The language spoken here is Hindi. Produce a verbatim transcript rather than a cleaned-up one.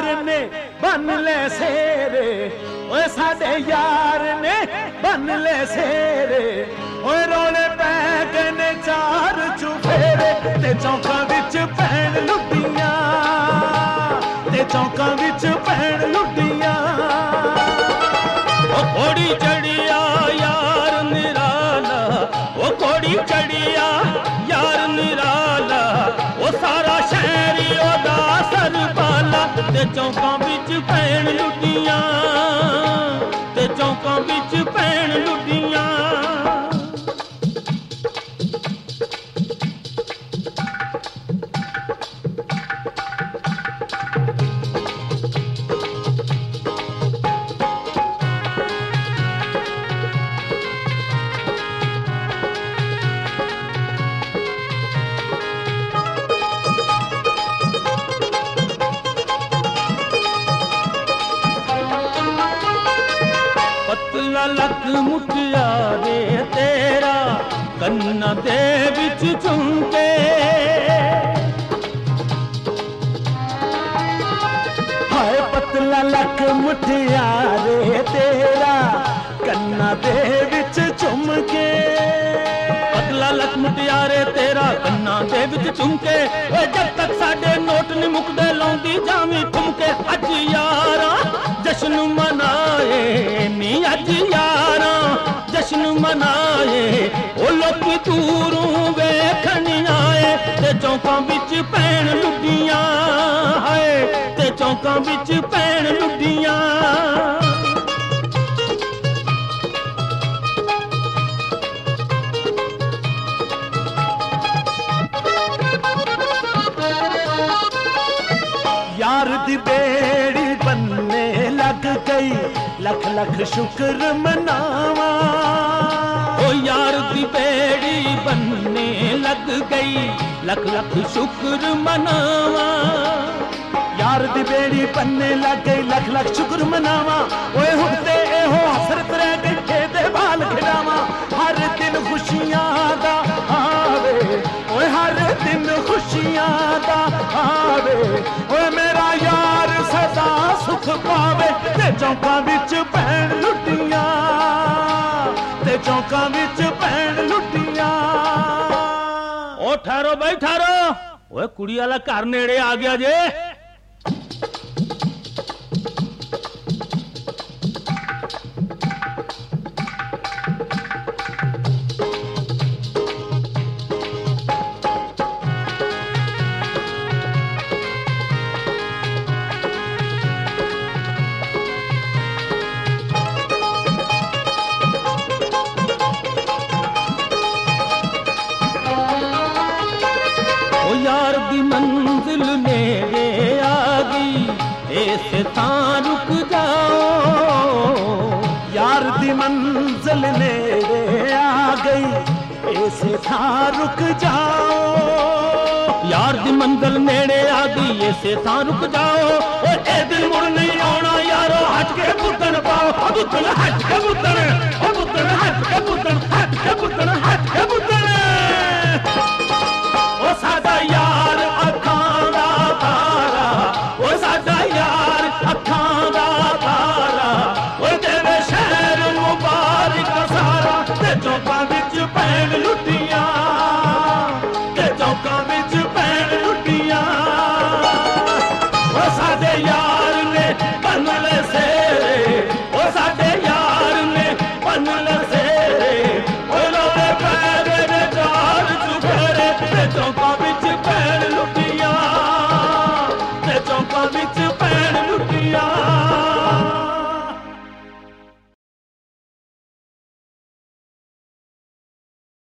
ने बन ले सेरे, ओए साडे यार ने बन ले सेरे, ओए रोले पै गए ने चार चुफेरे, ते चौकां विच पैण लुटियां, ते चौकां विच पैण लुटियां। ओ घोड़ी चढ़िया यार निराला, ओ घोड़ी चढ़िया यार निराला, ओ सारा शहर ओदा सरबाला, ते चौकां विच पैण लुटियां, ते चौकां विच पैण लुटियां। पतला लक मुटियारे तेरा कन्ना दे विच झुमके, हाय पतला लक मुटियारे तेरा कन्ना दे विच झुमके, पतला लक मुटियारे तेरा कन्ना दे विच झुमके, जब तक साडे नोट नहीं मुकदे लाउंदी जावी ठुमके। अज यारा जश्न मनाए नी, अज यारा जश्न मनाए, ओ लोकी दूरों वेखण आए, ते चौकां विच पैण लुटियां, हाय ते चौकां विच पैण लुटियां। यार दी बेड़ी बनने लग गई, लख लख शुक्र मनावा, ओ यार दी बेड़ी बनने लग गई, लख लख शुक्र मनावा। यार दी बेड़ी बनने लग गई, लख लख शुक्र मनावा, ओए हुण ते एहो हसरत रह गई खेदे बाल खिड़ावा। हर दिन खुशियां दा आवे, ओए हर दिन खुशियां दा आवे, ओए मेरा यार सदा सुख पावे, ते चौकां विच पैण लुटियां, ते चौकां विच पैण लुटियां। ओ ठहरो भाई ठहरो, ओए कुड़ी वाला घर नेड़े आ गया जे। यार दी मंजिल नेड़े आ गई, ऐसे तां रुक जाओ, यार दी मंजिल नेड़े आ गई, ऐसे तां रुक जाओ। यार दी मंजिल नेड़े आ गई, ऐसे तां रुक जाओ, ओ ए दिल मुड़ नहीं आना यारो, हट के बुतन पाओ, बुतन हट के बुतन, ओ बुतन हट के बुतन, हट के बुतन, हट के बुतन। ओ साडा यार अखां दा तारा, ओ साडा यार अखां दा तारा, ओ तेरे शहर मुबारक सारा, ते चौकां विच पैण लुटियां, ते चौकां विच पैण लुटियां। ओ साडे यार ने बन ले सेरे, ओ साडे